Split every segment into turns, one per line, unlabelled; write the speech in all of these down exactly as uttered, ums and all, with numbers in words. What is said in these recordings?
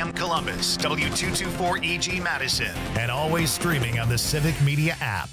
M Columbus, W two twenty-four E G Madison, and always streaming on the Civic Media app.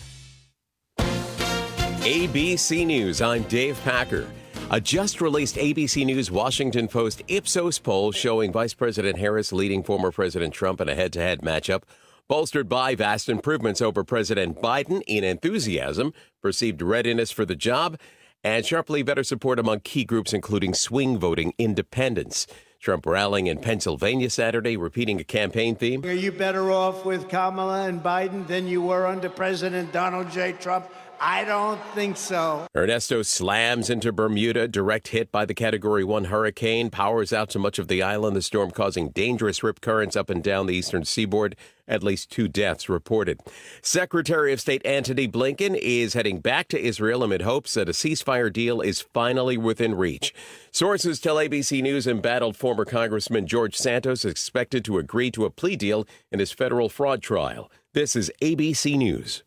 A B C News, I'm Dave Packer. A just-released A B C News Washington Post Ipsos poll showing Vice President Harris leading former President Trump in a head-to-head matchup, bolstered by vast improvements over President Biden in enthusiasm, perceived readiness for the job, and sharply better support among key groups including swing voting independents. Trump rallying in Pennsylvania Saturday, repeating a campaign theme.
Are you better off with Kamala and Biden than you were under President Donald J. Trump? I don't think so.
Ernesto slams into Bermuda, direct hit by the Category one hurricane, powers out to much of the island, the storm causing dangerous rip currents up and down the eastern seaboard. At least two deaths reported. Secretary of State Antony Blinken is heading back to Israel amid hopes that a ceasefire deal is finally within reach. Sources tell A B C News embattled former Congressman George Santos is expected to agree to a plea deal in his federal fraud trial. This is A B C News.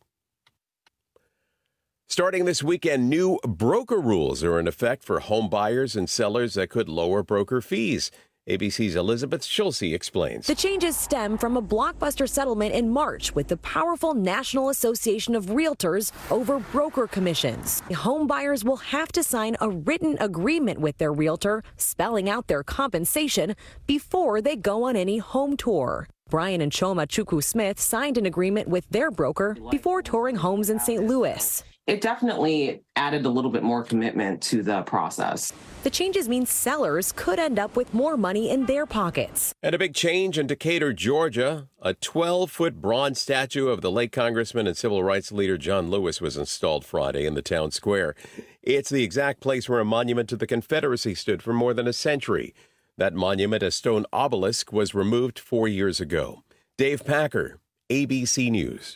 Starting this weekend, new broker rules are in effect for home buyers and sellers that could lower broker fees. A B C's Elizabeth Schulze explains.
The changes stem from a blockbuster settlement in March with the powerful National Association of Realtors over broker commissions. Home buyers will have to sign a written agreement with their realtor, spelling out their compensation before they go on any home tour. Brian and Choma Chukwu-Smith signed an agreement with their broker before touring homes in Saint Louis.
It definitely added a little bit more commitment to the process.
The changes mean sellers could end up with more money in their pockets.
And a big change in Decatur, Georgia. A twelve-foot bronze statue of the late Congressman and civil rights leader John Lewis was installed Friday in the town square. It's the exact place where a monument to the Confederacy stood for more than a century. That monument, a stone obelisk, was removed four years ago. Dave Packer, A B C News.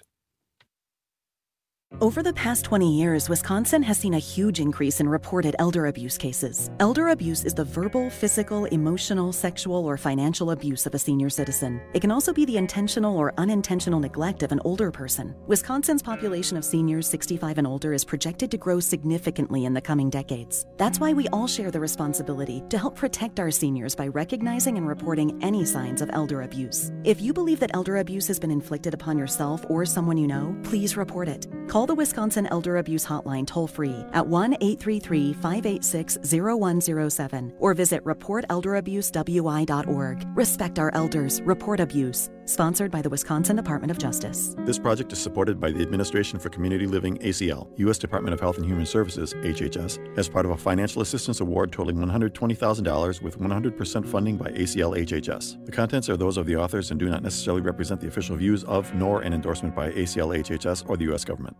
Over the past twenty years, Wisconsin has seen a huge increase in reported elder abuse cases. Elder abuse is the verbal, physical, emotional, sexual, or financial abuse of a senior citizen. It can also be the intentional or unintentional neglect of an older person. Wisconsin's population of seniors sixty-five and older is projected to grow significantly in the coming decades. That's why we all share the responsibility to help protect our seniors by recognizing and reporting any signs of elder abuse. If you believe that elder abuse has been inflicted upon yourself or someone you know, please report it. Call the Wisconsin Elder Abuse Hotline toll-free at one eight three three, five eight six, zero one zero seven or visit report elder abuse w i dot org. Respect our elders. Report abuse. Sponsored by the Wisconsin Department of Justice.
This project is supported by the Administration for Community Living, A C L, U S Department of Health and Human Services, H H S, as part of a financial assistance award totaling one hundred twenty thousand dollars with one hundred percent funding by A C L H H S. The contents are those of the authors and do not necessarily represent the official views of, nor an endorsement by A C L H H S or the U S government.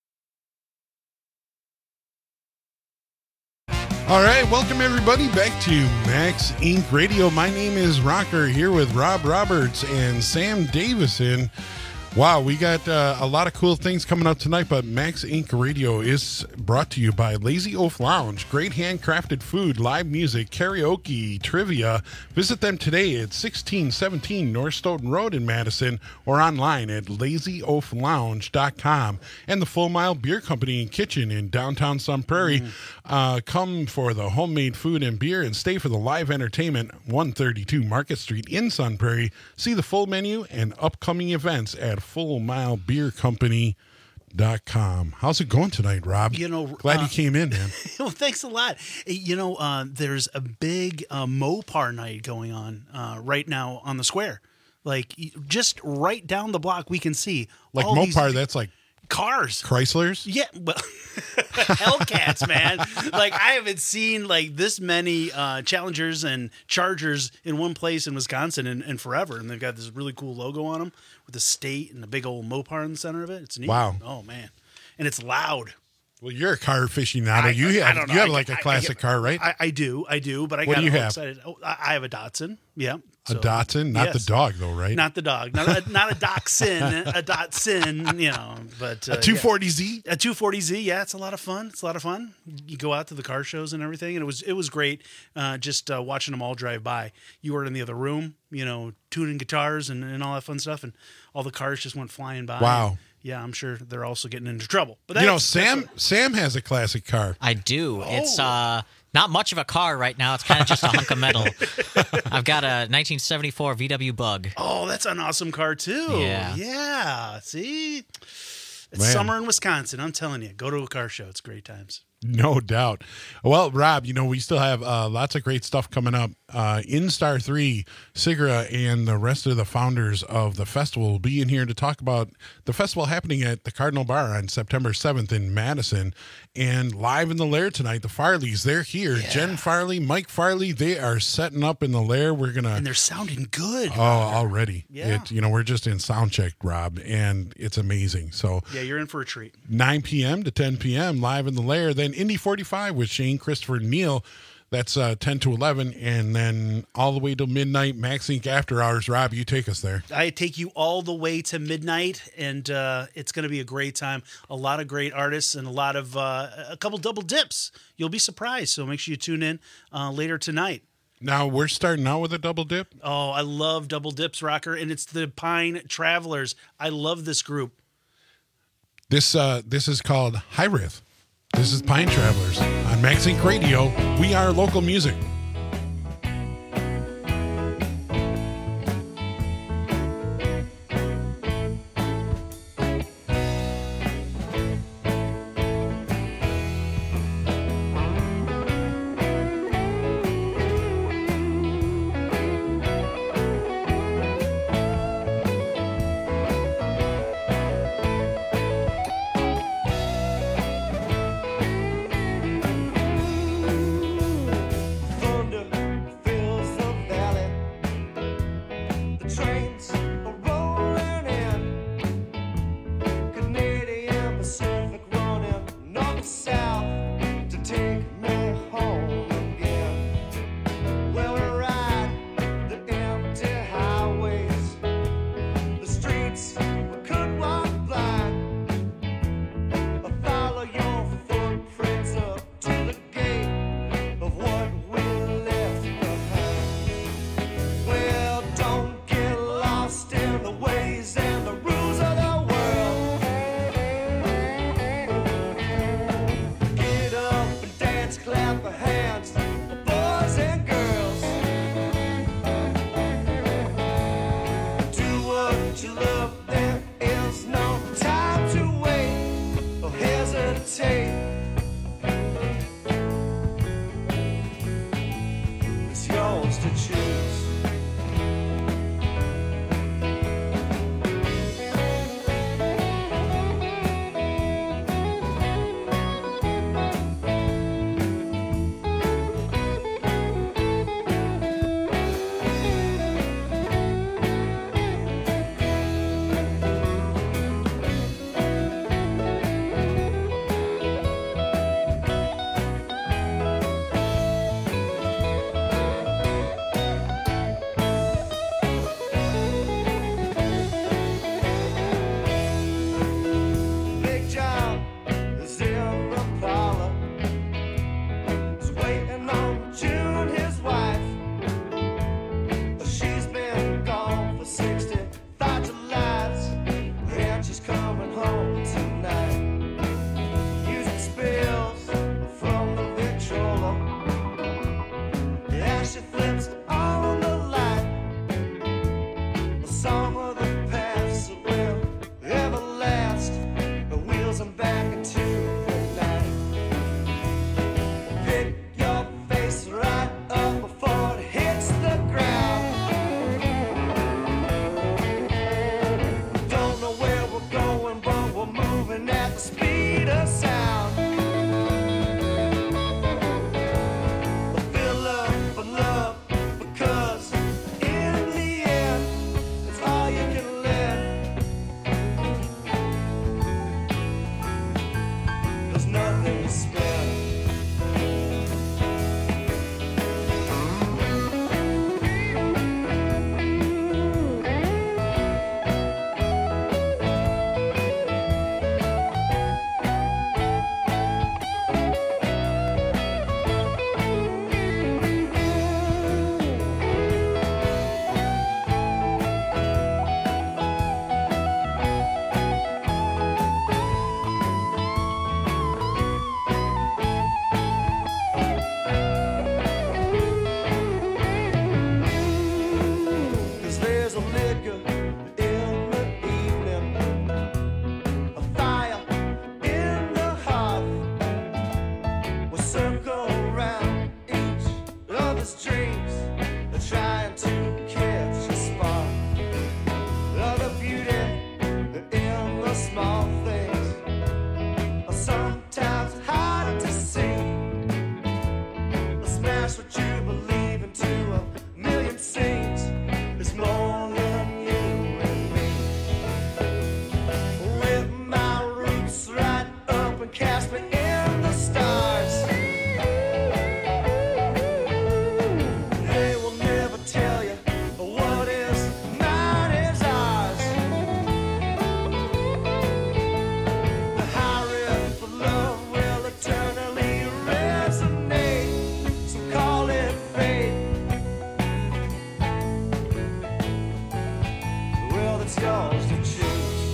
All right, welcome everybody back to Max Incorporated. Radio. My name is Rocker, here with Rob Roberts and Sam Davison. Wow, we got uh, a lot of cool things coming up tonight, but Max Incorporated. Radio is brought to you by Lazy Oaf Lounge. Great handcrafted food, live music, karaoke, trivia. Visit them today at sixteen seventeen North Stoughton Road in Madison or online at lazy oaf lounge dot com. And the Full Mile Beer Company and Kitchen in downtown Sun Prairie. Mm. Uh, come for the homemade food and beer and stay for the live entertainment, one thirty-two Market Street in Sun Prairie. See the full menu and upcoming events at full mile beer company dot com. How's it going tonight, Rob?
You know,
glad uh, you came in, man.
Well, thanks a lot. You know, uh, there's a big uh, Mopar night going on uh, right now on the square. Like, just right down the block, we can see
like
all
Mopar.
These
that's like
cars,
Chryslers.
Yeah, well, Hellcats, man. Like, I haven't seen like this many uh, Challengers and Chargers in one place in Wisconsin in, in forever, and they've got this really cool logo on them with the state and the big old Mopar in the center of it. It's neat.
Wow.
Oh man, and it's loud.
Well, you're a car aficionado.
I,
you
I,
have
I don't know.
you have
I,
like a
I,
classic
I,
car, right?
I, I do, I do. But I
what
got
do you
all
have?
excited. Oh, I, I have a Datsun. Yeah.
So, a Datsun, not
yes.
the dog, though, right?
Not the dog, not a, not a Dachshund, a Datsun, you know. But uh,
a two forty Z,
yeah. a two forty Z, yeah, it's a lot of fun. It's a lot of fun. You go out to the car shows and everything, and it was it was great. Uh, just uh, watching them all drive by. You were in the other room, you know, tuning guitars and, and all that fun stuff, and all the cars just went flying by.
Wow.
Yeah, I'm sure they're also getting into trouble. But
you know, Sam Sam has a classic car.
I do.
Oh.
It's uh, Not much of a car right now. It's kind of just a hunk of metal. I've got a nineteen seventy-four V W Bug.
Oh, that's an awesome car, too.
Yeah.
Yeah. See? It's
Man.
summer in Wisconsin. I'm telling you. Go to a car show. It's great times.
No doubt. Well, Rob, you know, we still have uh, lots of great stuff coming up. Uh, in Star three, Sigra and the rest of the founders of the festival will be in here to talk about the festival happening at the Cardinal Bar on September seventh in Madison. And live in the Lair tonight, the Farleys, they're here. Yeah. Jen Farley, Mike Farley, they are setting up in the Lair. We're going to...
And they're sounding good.
Oh, already.
Yeah.
It, you know, we're just in sound check, Rob, and it's amazing. So
yeah, you're in for a treat.
nine p.m. to ten p.m. live in the Lair. Then Indy forty-five with Shane, Christopher, Neal. That's uh, ten to eleven. And then all the way till midnight, Max Inc After Hours. Rob, you take us there.
I take you all the way to midnight, and uh, it's going to be a great time. A lot of great artists and a lot of, uh, a couple double dips. You'll be surprised. So make sure you tune in uh, later tonight.
Now, we're starting out with a double dip.
Oh, I love double dips, Rocker. And it's the Pine Travelers. I love this group.
This, uh, this is called High Riff. This is Pine Travelers on Max Inc Radio. We are local music.
Fill up for love, because in the end, it's all you it's yours to choose.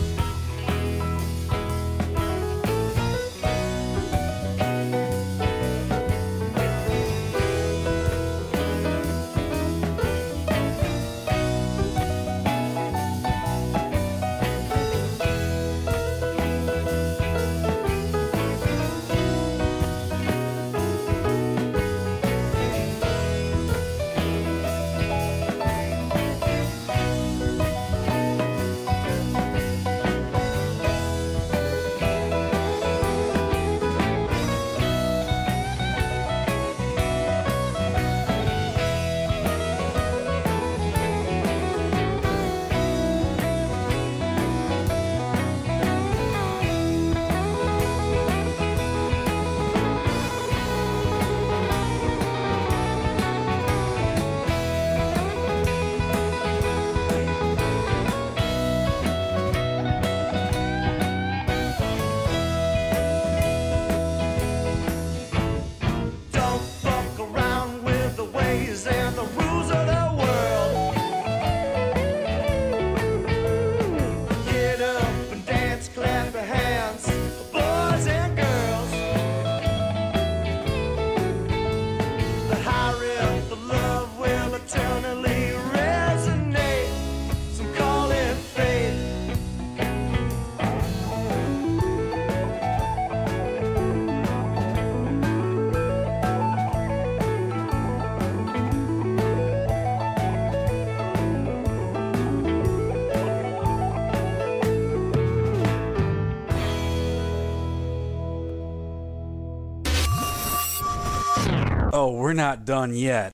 Oh, we're not done yet.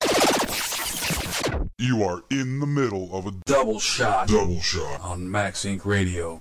You are in the middle of a
Double shot.
Double shot.
On Max Inc Radio.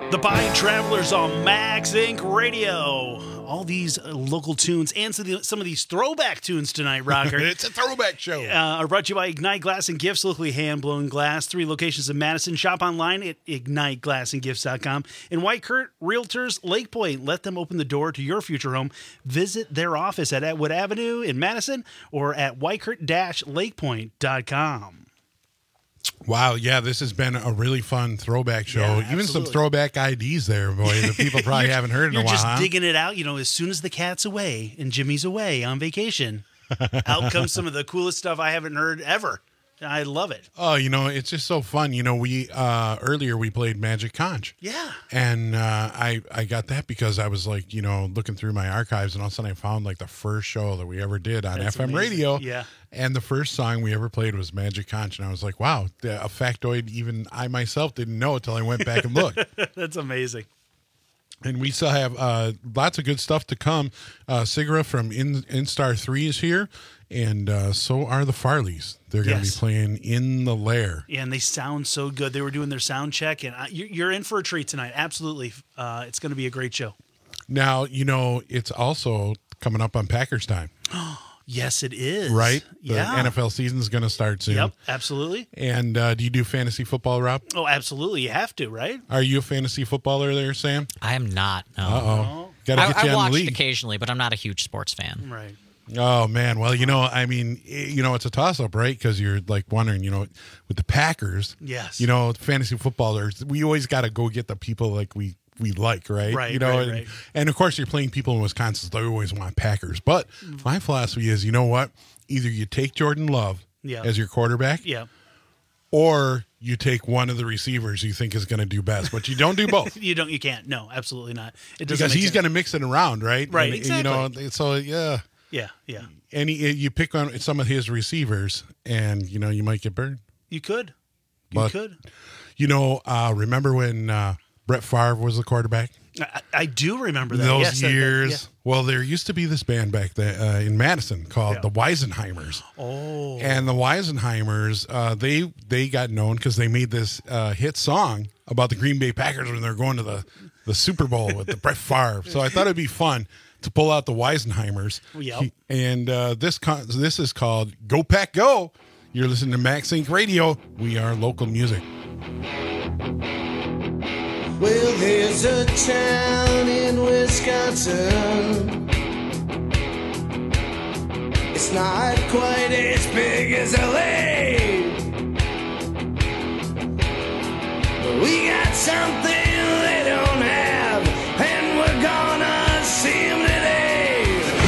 The Bike Travelers on Max Incorporated. Radio. All these uh, local tunes and some of, the, some of these throwback tunes tonight, Rocker.
It's a throwback show.
Uh, are brought to you by Ignite Glass and Gifts, locally hand-blown glass. Three locations in Madison. Shop online at ignite glass and gifts dot com. And White Kurt Realtors Lake Point. Let them open the door to your future home. Visit their office at Atwood Avenue in Madison or at white kurt dash lake point dot com.
Wow, yeah, this has been a really fun throwback show.
Yeah,
Even some
absolutely.
throwback I Ds there, boy, that people probably haven't heard in a
You're
while.
just
huh?
digging it out. You know, as soon as the cat's away and Jimmy's away on vacation, out comes some of the coolest stuff I haven't heard ever. I love it.
Oh, you know, it's just so fun. You know, we uh, earlier we played Magic Conch.
Yeah.
And uh, I I got that because I was like, you know, looking through my archives, and all of a sudden I found like the first show that we ever did on
That's
F M
amazing.
radio.
Yeah.
And the first song we ever played was Magic Conch, and I was like, wow, the, a factoid even I myself didn't know until I went back and looked.
That's amazing.
And we still have uh, lots of good stuff to come. Uh, Sigra from In Instar three is here, and uh, so are the Farleys. They're going to
Yes.
be playing In the Lair.
Yeah, and they sound so good. They were doing their sound check, and I, you're, you're in for a treat tonight. Absolutely. Uh, it's going to be a great show.
Now, you know, it's also coming up on Packers time,
Yes, it is.
right? The
Yeah.
N F L season is going to start soon.
Yep, absolutely.
And uh, do you do fantasy football, Rob?
Oh, absolutely. You have to, right?
Are you a fantasy footballer there, Sam?
I am not. No.
Uh-oh. Got to
I,
get you
I
on
watched
the league.
occasionally, but I'm not a huge sports fan.
Right.
Oh man, well, you know, I mean, eh, you know, it's a toss-up, right? Because you're like wondering, you know, with the Packers,
Yes.
you know, fantasy footballers, we always got to go get the people like we we like, right?
Right,
You know,
right,
and,
right.
and of course, you're playing people in Wisconsin, so they always want Packers. But my philosophy is, you know what? Either you take Jordan Love
Yeah.
as your quarterback,
Yeah.
or you take one of the receivers you think is going to do best, but you don't do both.
You don't. You can't. No, absolutely not. It doesn't
Because
make
he's
sense.
going to mix it around, right?
Right,
And, You know, so yeah.
Yeah, yeah.
And he, you pick on some of his receivers, and you know you might get burned.
You could. You
But,
could.
You know, uh, remember when uh, Brett Favre was the quarterback?
I, I do remember that.
Those
Yes, that- that-
years.
yeah.
Well, there used to be this band back there uh, in Madison called
Yeah.
the Weisenheimers.
Oh.
And the Weisenheimers, uh, they they got known because they made this uh, hit song about the Green Bay Packers when they're going to the, the Super Bowl with the Brett Favre. So I thought it'd be fun to pull out the Weisenheimers.
Yep.
He- and uh, this con- this is called Go Pack Go. You're listening to Max Inc Radio. We are local music.
Well, there's a town in Wisconsin. It's not quite as big as L A, but we got something they don't have, and we're gonna see them today.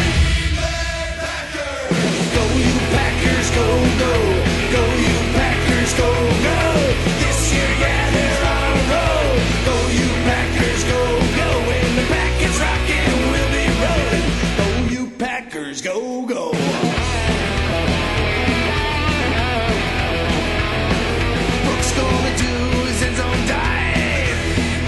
Go, you Packers, go, go. Go, you Packers, go, go. This year, yeah, they're on a roll. Go, you Packers, go, go. When the pack is rocking, we'll be rolling. Go, you Packers, go, go. Brooks gonna do his end zone dive.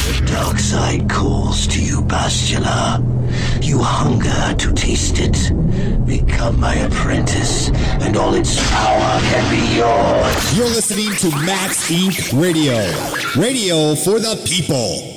The dark side calls to you, Bastila. You hunger to taste it. Become my apprentice, and all its power can be yours.
You're listening to Max Incorporated. Radio. Radio for the people.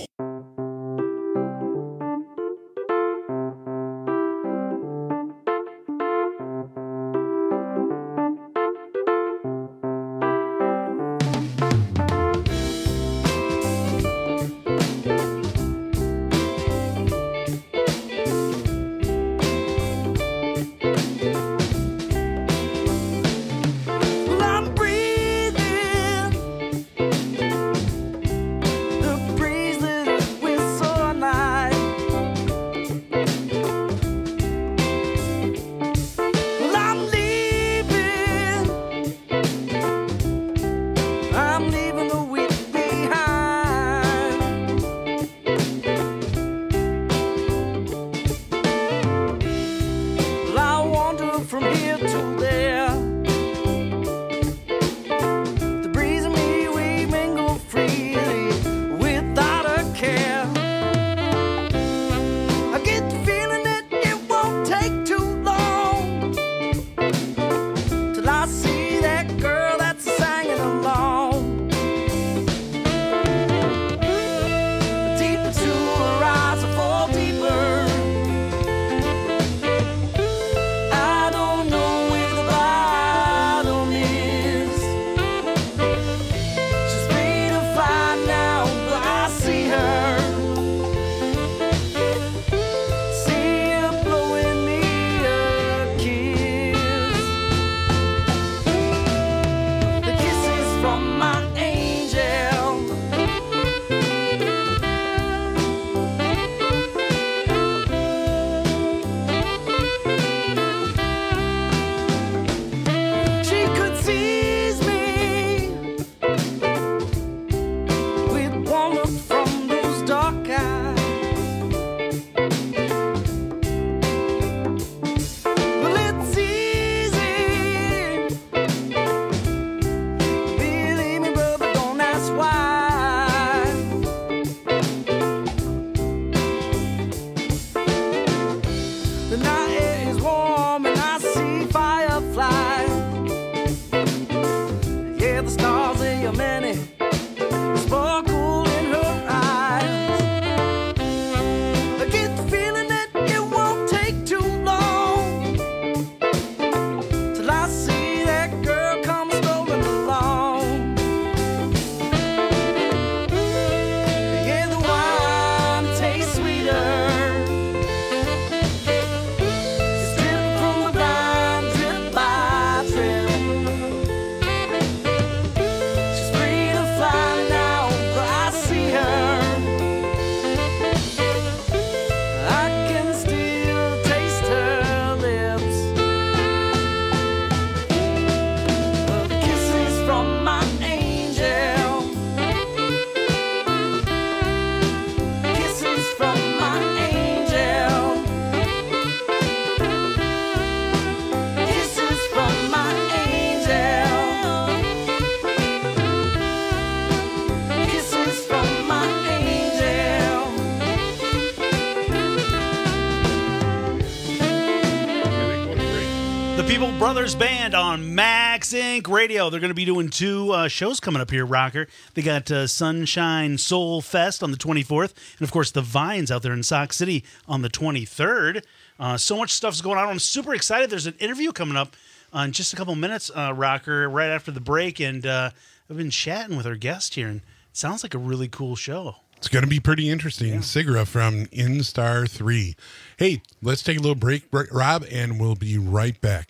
People Brothers Band on Max Incorporated. Radio. They're going to be doing two uh, shows coming up here, Rocker. They got uh, Sunshine Soul Fest on the twenty-fourth, and of course the Vines out there in Sauk City on the twenty-third. Uh, so much stuff's going on. I'm super excited. There's an interview coming up uh, in just a couple minutes, uh, Rocker, right after the break, and uh, I've been chatting with our guest here, and it sounds like a really cool show.
It's going to be pretty interesting. Yeah. Sigra from Instar three. Hey, let's take a little break, Rob, and we'll be right back.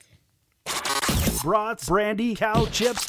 Brats, brandy, cow chips,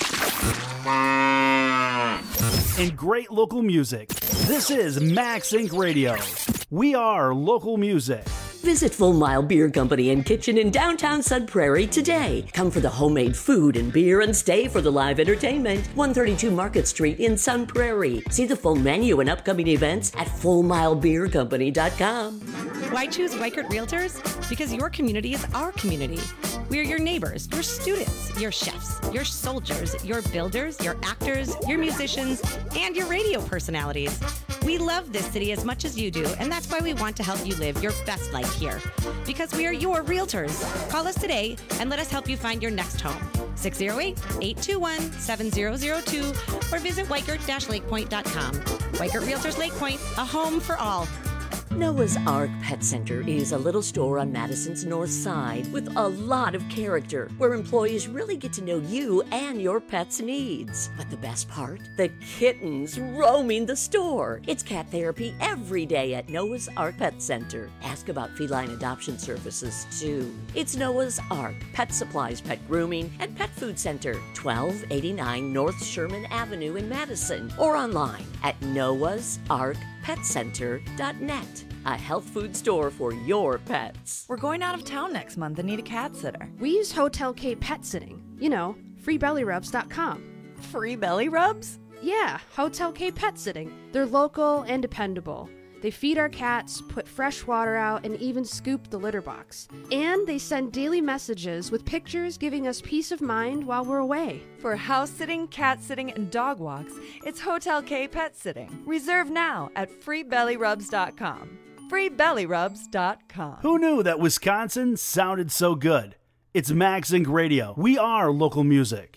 and great local music. This is Max Incorporated. Radio. We are local music.
Visit Full Mile Beer Company and Kitchen in downtown Sun Prairie today. Come for the homemade food and beer and stay for the live entertainment. one thirty-two Market Street in Sun Prairie. See the full menu and upcoming events at full mile beer company dot com.
Why choose Weichert Realtors? Because your community is our community. We are your neighbors, your students, your chefs, your soldiers, your builders, your actors, your musicians, and your radio personalities. We love this city as much as you do, and that's why we want to help you live your best life here. Because we are your realtors. Call us today and let us help you find your next home. six oh eight, eight two one, seven oh oh two or visit Weichert Lake Point dot com. Weichert Realtors Lake Point, a home for all.
Noah's Ark Pet Center is a little store on Madison's north side with a lot of character, where employees really get to know you and your pet's needs. But the best part? The kittens roaming the store. It's cat therapy every day at Noah's Ark Pet Center. Ask about feline adoption services, too. It's Noah's Ark Pet Supplies, Pet Grooming, and Pet Food Center, twelve eighty-nine North Sherman Avenue in Madison, or online at noahs ark pet center dot net. A health food store for your pets.
We're going out of town next month and need a cat sitter.
We use Hotel K Pet Sitting. You know, free belly rubs dot com.
Free belly rubs?
Yeah, Hotel K Pet Sitting. They're local and dependable. They feed our cats, put fresh water out, and even scoop the litter box. And they send daily messages with pictures giving us peace of mind while we're away.
For house sitting, cat sitting, and dog walks, it's Hotel K Pet Sitting. Reserve now at free belly rubs dot com. free belly rubs dot com.
Who knew that Wisconsin sounded so good? It's Max Inc Radio. We are local music.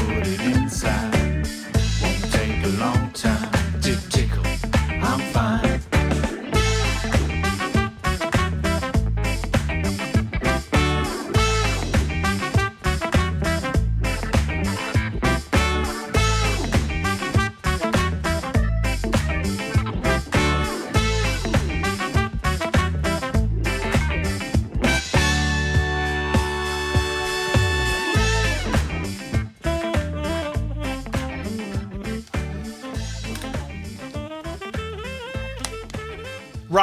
long time to tickle. I'm fine.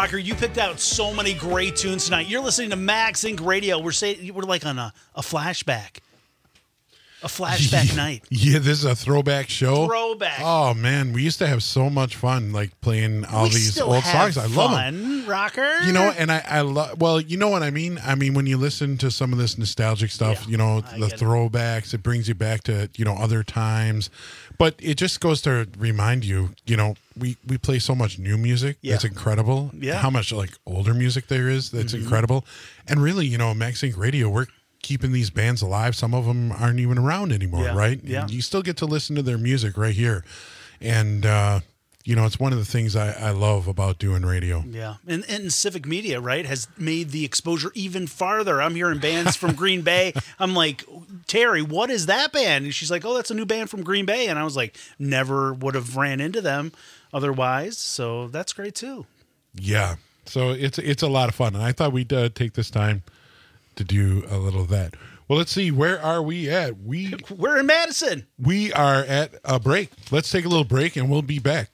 Rocker, you picked out so many great tunes tonight. You're listening to Max Inc Radio. We're saying we're like on a, a flashback. A flashback night.
Yeah, this is a throwback show.
Throwback.
Oh man, we used to have so much fun, like playing all
we
these
still
old
have
songs. I love them.
fun, Rocker.
You know, and I, I love. Well, you know what I mean. I mean, when you listen to some of this nostalgic stuff,
Yeah,
you know,
I
the
get it.
throwbacks, it brings you back to you know other times. But it just goes to remind you, you know, we we play so much new music.
Yeah.
That's incredible.
Yeah.
How much like older music there is. That's
Mhm.
incredible. And really, you know, Max Inc Radio, we're keeping these bands alive. Some of them aren't even around anymore,
Yeah,
right?
yeah.
And you still get to listen to their music right here. And, uh, you know, it's one of the things I, I love about doing radio.
Yeah, and, and Civic Media, right, has made the exposure even farther. I'm hearing bands from Green Bay. I'm like, Terry, what is that band? And she's like, oh, that's a new band from Green Bay. And I was like, never would have ran into them otherwise. So that's great too.
Yeah. So it's it's a lot of fun. And I thought we'd uh, take this time to do a little of that. Well, let's see. Where are we at? We,
We're in Madison.
we are at a break. Let's take a little break and we'll be back.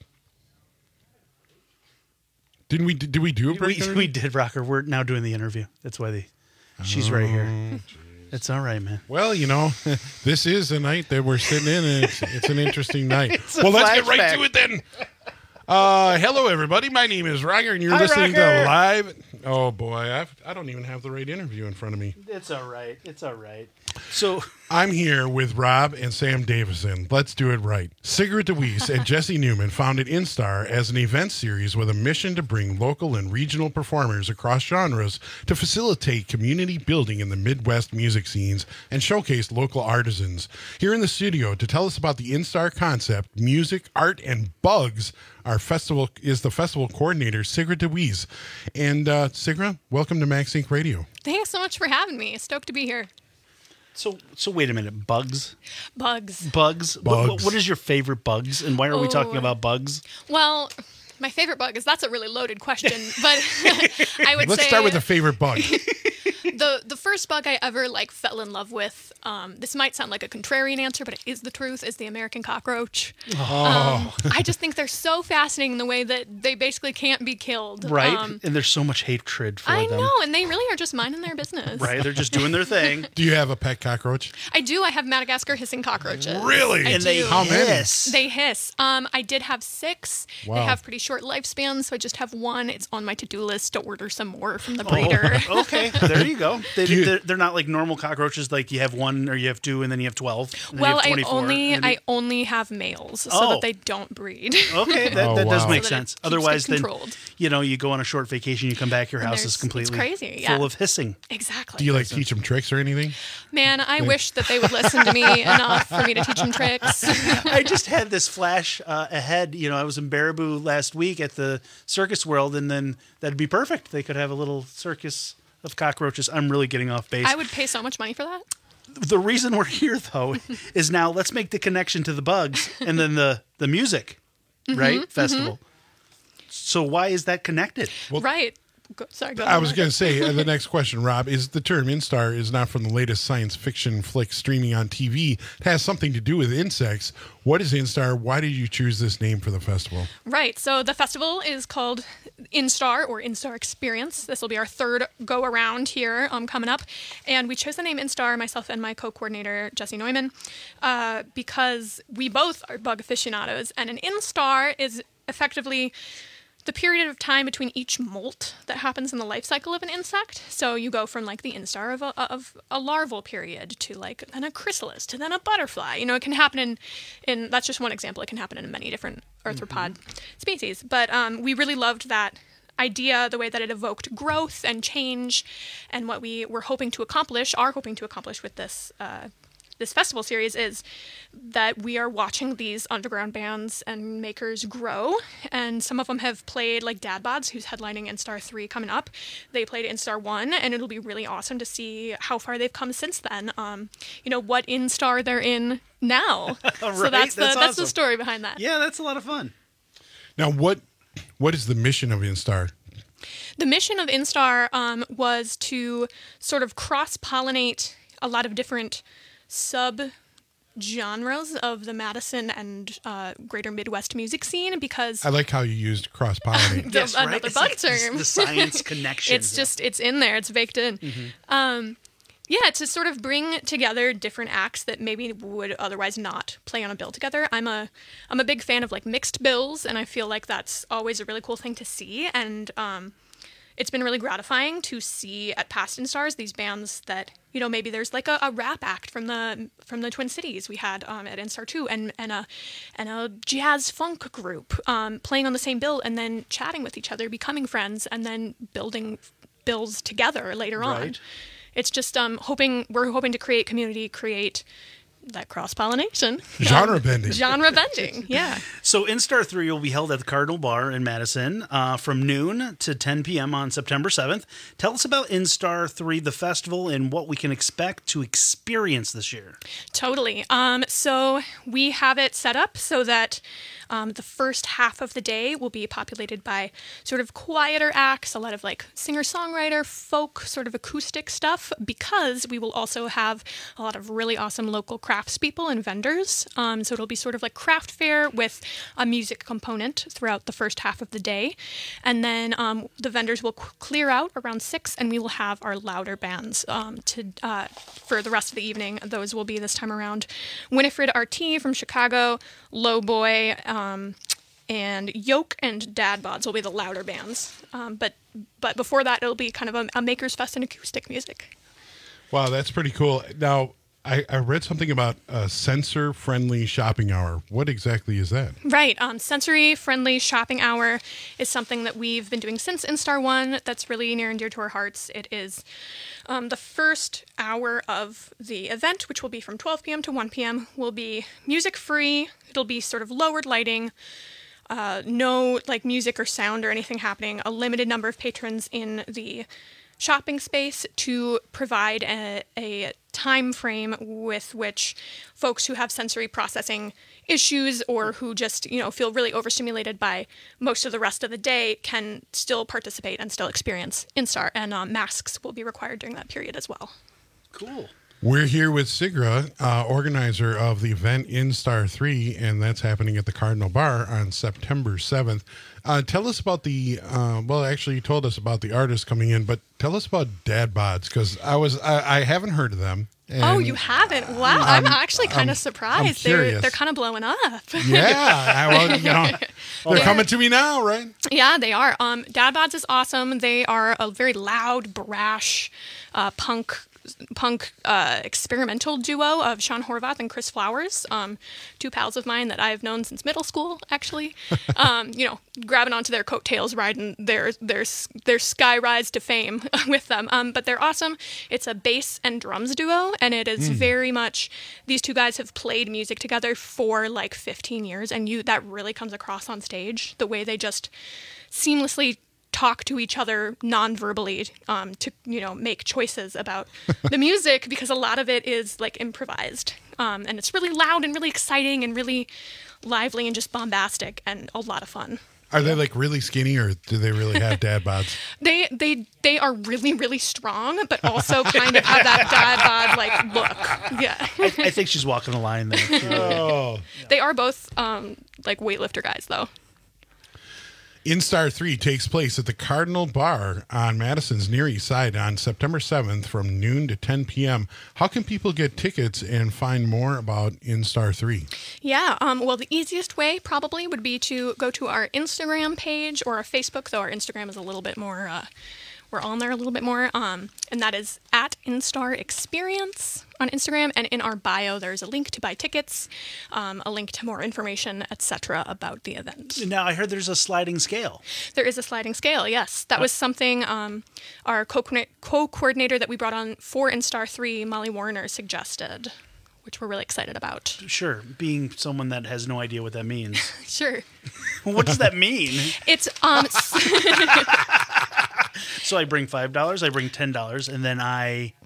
Didn't we? Did we do a break?
We,
already?
we did, Rocker. We're now doing the interview. That's why they. She's right here. It's all right, man.
Well, you know, this is a night that we're sitting in, and it's, it's an interesting night.
It's a
Well, let's get right
flashback.
to it then. Uh, hello, everybody. My name is Roger, and you're
Hi,
listening
Roger.
to Live. Oh, boy. I've, I don't even have the right interview in front of me.
It's all right. It's all right. So
I'm here with Rob and Sam Davison. Let's do it right. Sigrid DeWeese and Jesse Newman founded Instar as an event series with a mission to bring local and regional performers across genres to facilitate community building in the Midwest music scenes and showcase local artisans. Here in the studio to tell us about the Instar concept, music, art, and bugs, our festival is the festival coordinator, Sigrid DeWeese. And uh, Sigrid, welcome to Max Inc Radio.
Thanks so much for having me. Stoked to be here.
So so wait a minute. Bugs?
Bugs.
Bugs? What- What,
Bugs.
what is your favorite bugs? And why are we talking
Oh.
about bugs?
Well, my favorite bug is that's a really loaded question, but I would
Let's
say
start with a favorort bug.
the the first bug I ever like fell in love with. Um, this might sound like a contrarian answer, but it is the truth. Is the American cockroach.
Oh.
Um, I just think they're so fascinating in the way that they basically can't be killed.
Right?
Um,
and there's so much hatred for
I
them.
know, and they really are just minding their business.
Right? They're just doing their thing.
Do you have a pet cockroach?
I do. I have Madagascar hissing cockroaches.
Really?
I
And they
do.
How many?
hiss.
They hiss. Um, I did have six.
Wow.
They have pretty short lifespans, so I just have one. It's on my to-do list to order some more from the breeder.
Oh, okay, there you go. They,
Do you-
they're, they're not like normal cockroaches. Like you have one or you have two, and then you have twelve. and then you
Well,
have
I
twenty-four,
only
and then
I only have males, so
Oh.
that they don't breed.
Okay, that,
Oh,
that does
wow.
make
So that it
sense.
keeps
Otherwise,
it
then
controlled.
you know you go on a short vacation, you come back, your
And
house
there's-
is
it's
completely
crazy,
full
yeah.
of hissing.
Exactly.
Do you like teach them tricks or anything?
Man, I
Like-
wish that they would listen to me enough for me to teach them tricks.
I just had this flash uh, ahead. You know, I was in Baraboo last week at the Circus World, and then that'd be perfect. They could have a little circus of cockroaches. I'm really getting off base.
I would pay so much money for that.
The reason we're here, though, is now let's make the connection to the bugs and then the the music,
Mhm,
right? Festival. So why is that connected?
right. Go, sorry, go
I
ahead.
was going to say, uh, the next question, Rob, is the term Instar is not from the latest science fiction flick streaming on T V. It has something to do with insects. What is Instar? Why did you choose this name for the festival?
Right. So the festival is called Instar or Instar Experience. This will be our third go around here um, coming up. And we chose the name Instar, myself and my co coordinator, Jesse Neumann, uh, because we both are bug aficionados. And an Instar is effectively the period of time between each molt that happens in the life cycle of an insect. So you go from like the instar of a, of a larval period to like then a chrysalis to then a butterfly. You know, it can happen in, in that's just one example. It can happen in many different arthropod species. But um, we really loved that idea, the way that it evoked growth and change, and what we were hoping to accomplish, are hoping to accomplish with this uh, this festival series is that we are watching these underground bands and makers grow, and some of them have played, like Dadbods, who's headlining Instar three coming up. They played Instar one, and it'll be really awesome to see how far they've come since then. Um, you know, what Instar they're in now. So
Right,
that's the
that's
that's the
awesome.
story behind that.
Yeah, that's a lot of fun.
Now, what what is the mission of Instar?
The mission of Instar um, was to sort of cross-pollinate a lot of different sub genres of the Madison and uh, greater Midwest music scene because
I like how you used cross-pollinate.
the, another bug like term.
The science connection.
It's just, it's in there. It's baked in. Mm-hmm. Um, yeah, to sort of bring together different acts that maybe would otherwise not play on a bill together. I'm a, I'm a big fan of like mixed bills, and I feel like that's always a really cool thing to see. And um, it's been really gratifying to see at past Instars these bands that, you know, maybe there's like a, a rap act from the from the Twin Cities we had um, at Instar two, and and a and a jazz funk group um, playing on the same bill, and then chatting with each other, becoming friends, and then building bills together later on.
Right.
It's just um, hoping we're hoping to create community, create that cross-pollination.
Genre
um,
bending.
Genre bending, yeah.
So Instar three will be held at the Cardinal Bar in Madison uh, from noon to ten p.m. on September seventh. Tell us about Instar three, the festival, and what we can expect to experience this year.
Totally. Um, so we have it set up so that um, the first half of the day will be populated by sort of quieter acts, a lot of like singer-songwriter, folk, sort of acoustic stuff, because we will also have a lot of really awesome local craftspeople and vendors. Um, so it'll be sort of like craft fair with a music component throughout the first half of the day. And then um, the vendors will c- clear out around six, and we will have our louder bands um, to uh, for the rest of the evening. Those will be this time around Winifred R T from Chicago, Lowboy, um, and Yoke and Dad Bods will be the louder bands. Um, but but before that, it'll be kind of a, a Makers Fest and acoustic music.
Wow, that's pretty cool. Now, I, I read something about a sensor-friendly shopping hour. What exactly is that?
Right. Um, sensory-friendly shopping hour is something that we've been doing since Instar one that's really near and dear to our hearts. It is um, the first hour of the event, which will be from twelve p.m. to one p.m., will be music-free. It'll be sort of lowered lighting, uh, no like music or sound or anything happening, a limited number of patrons in the shopping space to provide a, a time frame with which folks who have sensory processing issues or who just, you know, feel really overstimulated by most of the rest of the day can still participate and still experience Instar. And um, masks will be required during that period as well.
Cool.
We're here with Sigra, uh, organizer of the event Instar three, and that's happening at the Cardinal Bar on September seventh. Uh, tell us about the, uh, well, actually you told us about the artists coming in, but tell us about Dad Bods, because I was, I, I haven't heard of them.
Oh, you haven't? Wow, I'm, I'm actually kind
I'm,
of surprised. They're they're kind of blowing up.
Yeah, I, well, you know, they're yeah. coming to me now, right?
Yeah, they are. Um, Dad Bods is awesome. They are a very loud, brash, uh, punk. punk uh, experimental duo of Sean Horvath and Chris Flowers, um, two pals of mine that I've known since middle school, actually. um, you know, grabbing onto their coattails, riding their their their sky rise to fame with them. Um, but they're awesome. It's a bass and drums duo, and it is mm. very much, these two guys have played music together for like fifteen years, and you that really comes across on stage, the way they just seamlessly talk to each other non-verbally um, to, you know, make choices about the music, because a lot of it is like improvised. Um, and it's really loud and really exciting and really lively and just bombastic and a lot of fun.
Are they like really skinny, or do they really have dad bods?
They they they are really, really strong, but also kind of have that dad bod like look. Yeah.
I, I think she's walking the line there. Too.
Oh.
They are both um, like weightlifter guys though.
Instar three takes place at the Cardinal Bar on Madison's Near East Side on September seventh from noon to ten p.m. How can people get tickets and find more about Instar three?
Yeah, um, well, the easiest way probably would be to go to our Instagram page or our Facebook, though our Instagram is a little bit more, uh, we're on there a little bit more, um, and that is at Instar Experience on Instagram, and in our bio there's a link to buy tickets, um, a link to more information, et cetera about the event.
Now I heard there's a sliding scale.
There is a sliding scale, yes. That was something um, our co-coordinator that we brought on for Instar three, Molly Warner, suggested, which we're really excited about.
Sure, being someone that has no idea what that means.
Sure.
What does that mean?
It's um.
So I bring five dollars, I bring ten dollars, and then I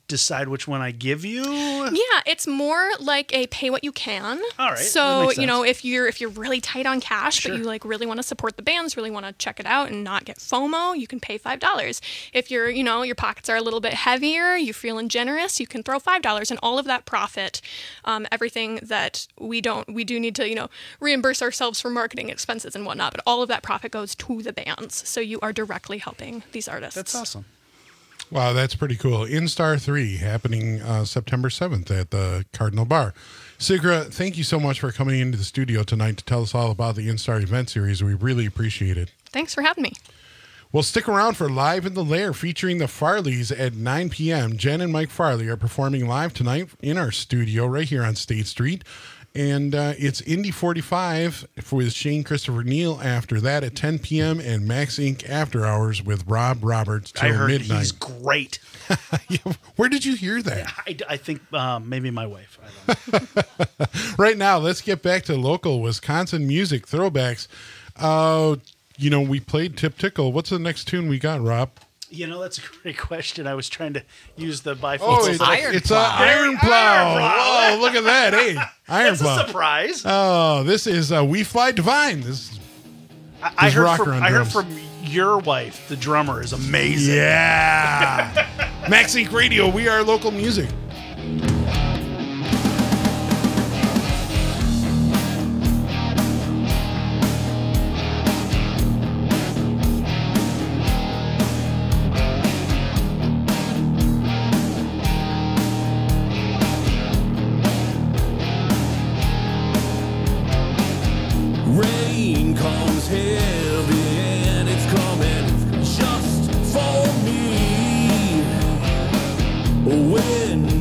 decide which one I give you?
Yeah, it's more like a pay what you can.
All right. that
So,
makes
you know,
sense.
if you're if you're really tight on cash,
Sure.
but you like really want to support the bands, really want to check it out and not get FOMO, you can pay five dollars. If you're, you know, your pockets are a little bit heavier, you're feeling generous, you can throw five dollars, and all of that profit, um, everything that we don't, we do need to, you know, reimburse ourselves for marketing expenses and whatnot, but all of that profit goes to the bands. So you are directly helping these artists.
That's awesome.
Wow, that's pretty cool. InStar three happening uh, September seventh at the Cardinal Bar. Sigra, thank you so much for coming into the studio tonight to tell us all about the InStar event series. We really appreciate it.
Thanks for having me.
Well, stick around for Live in the Lair featuring the Farleys at nine p.m. Jen and Mike Farley are performing live tonight in our studio right here on State Street. And uh, it's Indy forty-five with Shane Christopher Neal after that at ten p.m. and Max Incorporated After Hours with Rob Roberts till
I heard
midnight.
he's great.
Where did you hear that?
I, I think um, maybe my wife. I don't know.
Right now, let's get back to local Wisconsin music throwbacks. Uh, you know, we played Tip Tickle. What's the next tune we got, Rob?
You know, that's a great question. I was trying to use the bifocal.
Oh, it's,
Iron
it's Plow. It's Iron Plow. Whoa, look at that. Hey, Iron
That's
Plow.
a surprise.
Oh, this is uh, We Fly Divine. This is
I, I,
this
heard
rocker
from,
on
I heard
drums.
from your wife, the drummer, is amazing.
Yeah. Max Inc Radio, we are local music.
Rain comes heavy and it's coming just for me. When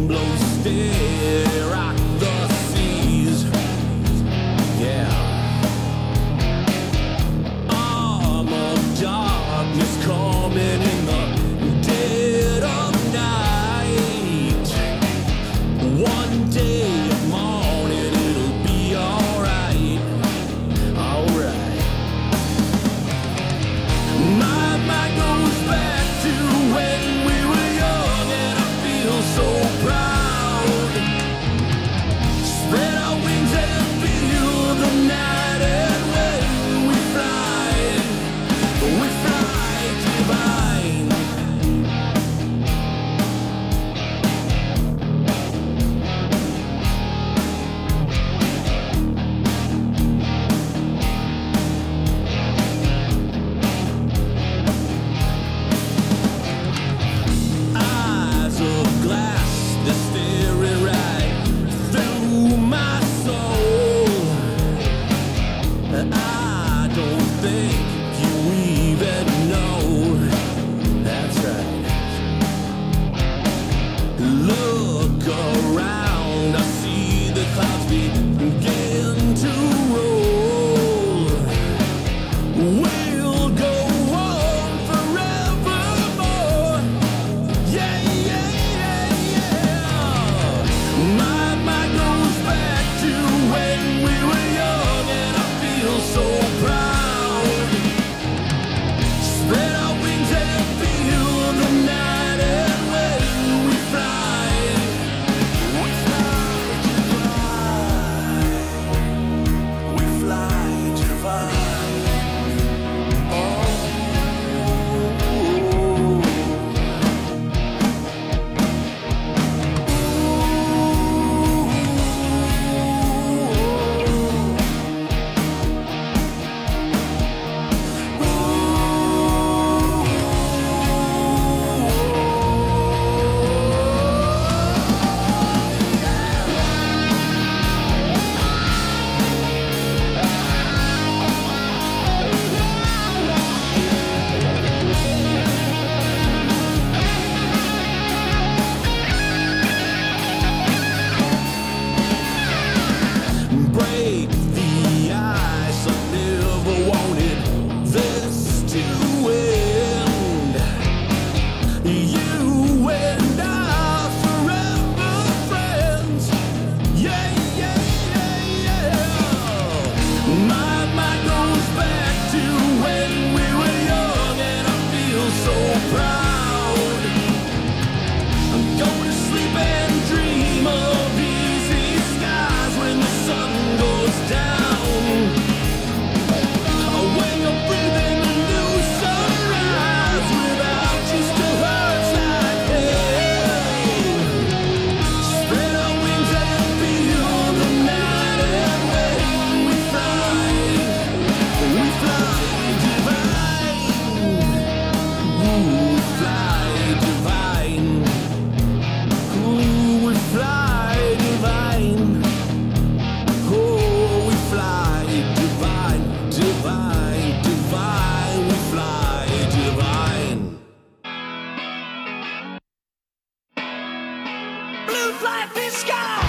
life is gone.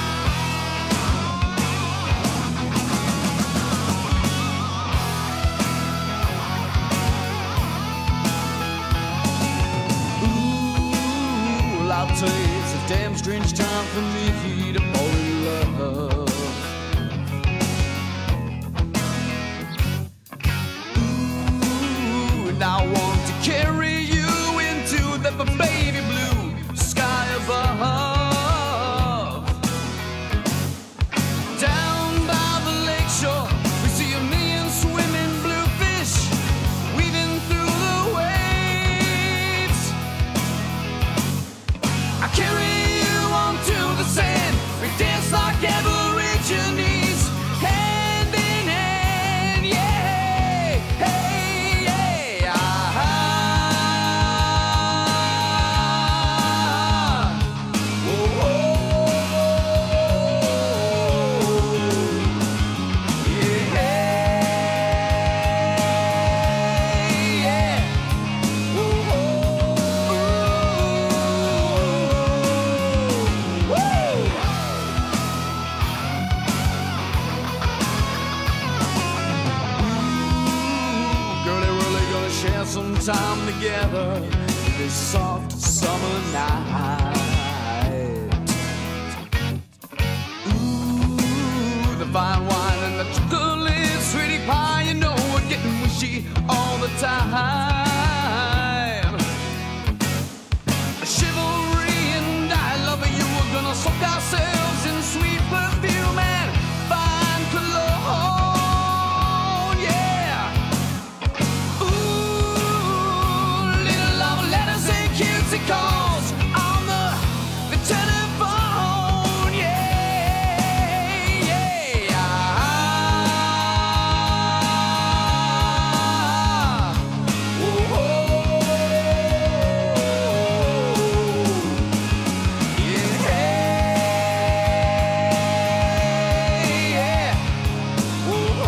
Ooh, I'll tell you, it's a damn strange time for me to fall in love. Ooh, and I want to carry you into the baby blue sky above. Down by the lakeshore, we see a million swimming bluefish weaving through the waves. I carry you onto the sand, we dance like Aborigines, hand in hand, yeah, hey, yeah, ah, oh, oh, yeah, yeah, oh, oh, woo! Girl, they're really gonna share some time together this soft summer night. Ooh, the fine wine and the chocolate sweetie pie, you know we're getting wishy all the time. Chivalry and I love you, we're gonna soak ourselves in sweet perfume and fine cologne, yeah. Ooh, little love letters and cutesy calls on the, the telephone, yeah, yeah. Ah, oh, oh, yeah, yeah. Oh,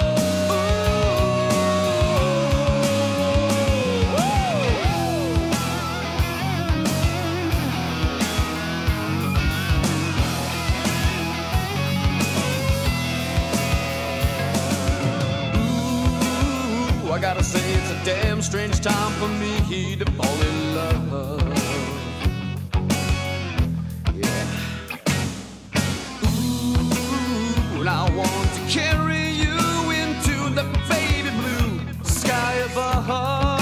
Ooh, I gotta say it's a damn strange time for me to fall in love. Yeah. Ooh, and I want to carry you into the baby blue sky above.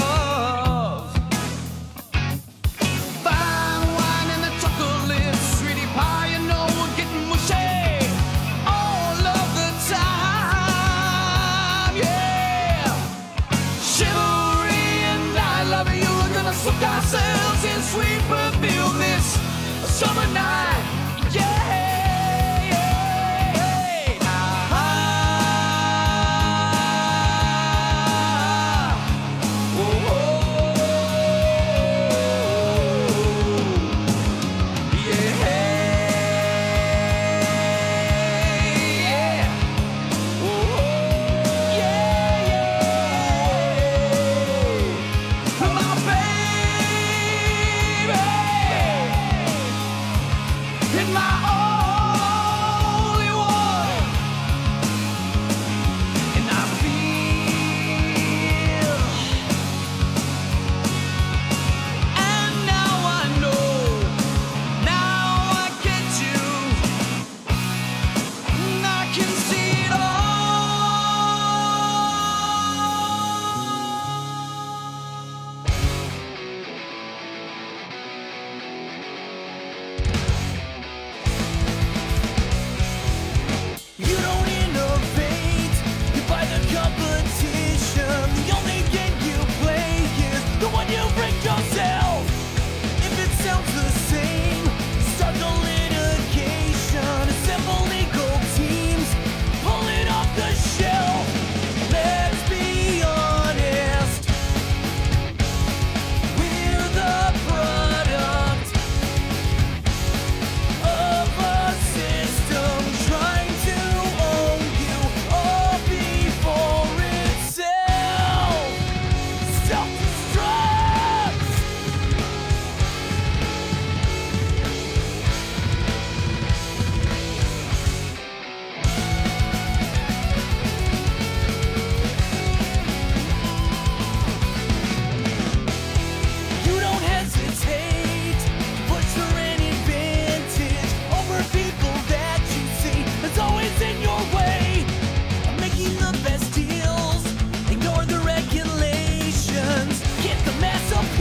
Fine wine and the chocolate sweetie pie, you know we're getting mushy all of the time, yeah. Chivalry and I love you, we're gonna soak ourselves in sweet perfume this summer night, yeah, yeah. Ah, oh, oh, yeah, yeah. Oh, yeah, yeah. My baby,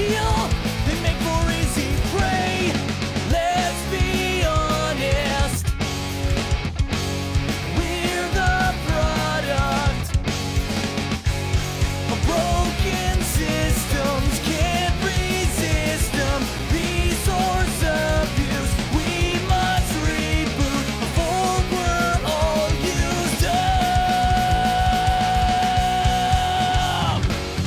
steal, they make for easy prey. Let's be honest, we're the product of broken systems. Can't resist them. Resource abuse, we must reboot before we're all used up.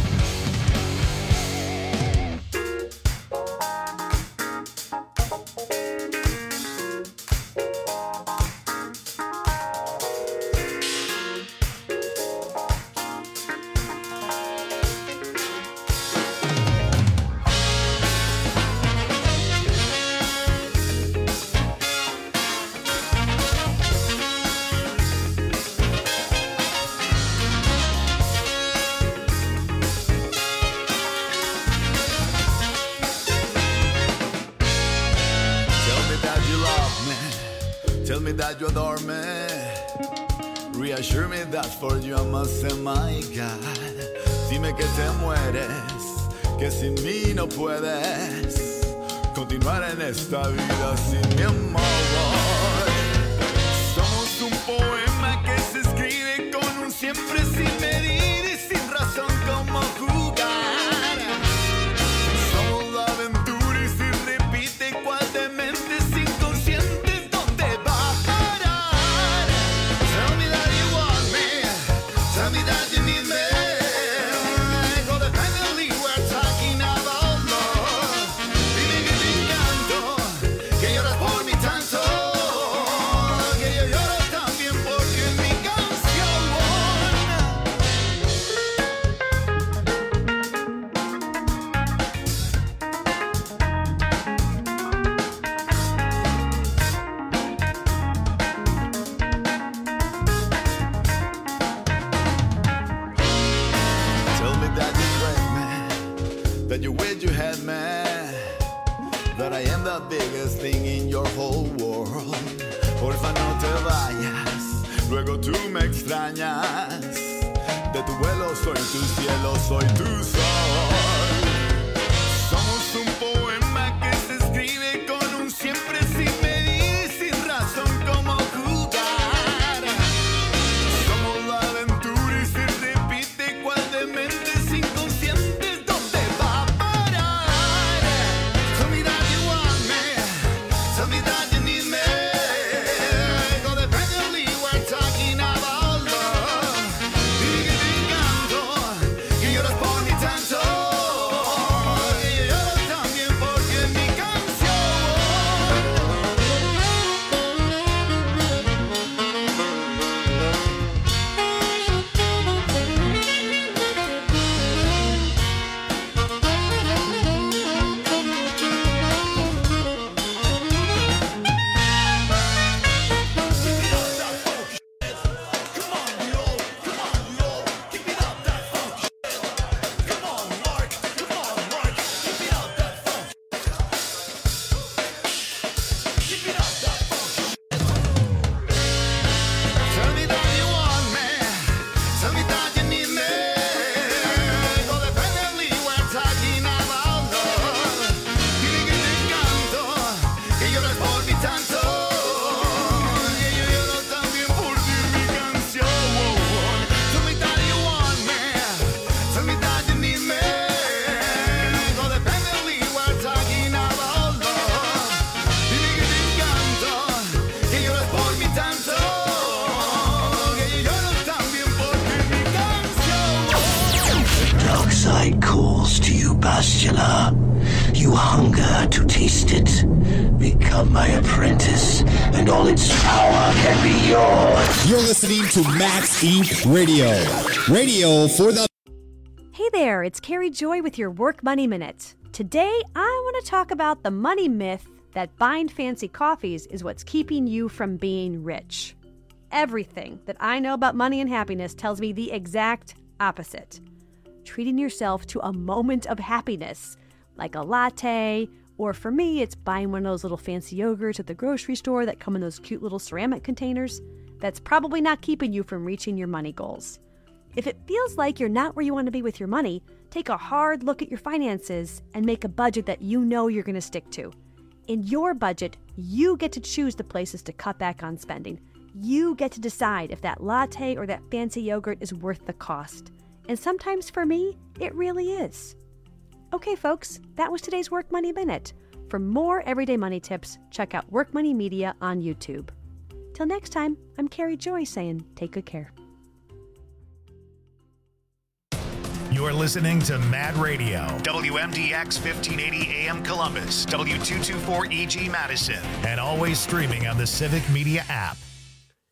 Tell me that you love me. Tell me that you adore me. Reassure me that for you I must say my God. Dime que te mueres, que sin mí no puedes continuar en esta vida sin mi amor. Somos un poema que se escribe con un siempre sin medir y sin razón como jugar. Somos la aventura y si repite cual de mentes inconscientes, ¿dónde va a parar? Tell me that you want me, tell me that you need me. Codependently we're talking about love. Dime que te encanto, que lloras por mí tanto, que yo lloro también porque en mi canción. Tell me that you crave me, that you wish you had me, that I am the biggest thing in your whole world. Porfa no te vayas, luego tú me extrañas. De tu vuelo soy tu cielo, soy tu sol. Somos un poema que se escribe con un siempre sin medir y sin razón como jugar. Somos la aventura y se repite cual de mentes inconscientes, ¿dónde va a parar? Tell me that you want me, tell me that you need me. Codependently we're talking about love. Dime que te encanto, que lloras por mí tanto, que yo lloro también porque en mi Tell me that you want me, tell me that you need me. Codependently we're talking about love. Dime que te encanto, que lloras por mí tanto, que yo lloro también por ti en mi canción. Tell me that you want me, tell me that you need me. Codependently we're talking about love. Dime que te encanto, que lloras por mí tanto, que yo lloro también porque en mi canción.
Dark side calls to you, Bastila. You hunger to taste it. Become my apprentice, and all its power can be yours.
You're listening to Max Incorporated. Radio. Radio for the...
Hey there, it's Carrie Joy with your Work Money Minute. Today, I want to talk about the money myth that buying fancy coffees is what's keeping you from being rich. Everything that I know about money and happiness tells me the exact opposite. Treating yourself to a moment of happiness, like a latte, or for me, it's buying one of those little fancy yogurts at the grocery store that come in those cute little ceramic containers. That's probably not keeping you from reaching your money goals. If it feels like you're not where you want to be with your money, take a hard look at your finances and make a budget that you know you're going to stick to. In your budget, you get to choose the places to cut back on spending. You get to decide if that latte or that fancy yogurt is worth the cost. And sometimes for me, it really is. Okay, folks, that was today's Work Money Minute. For more everyday money tips, check out Work Money Media on YouTube. Till next time, I'm Carrie Joy saying take good care.
You're listening to Mad Radio, W M D X fifteen eighty A M Columbus, W two twenty-four E G Madison, and always streaming on the Civic Media app.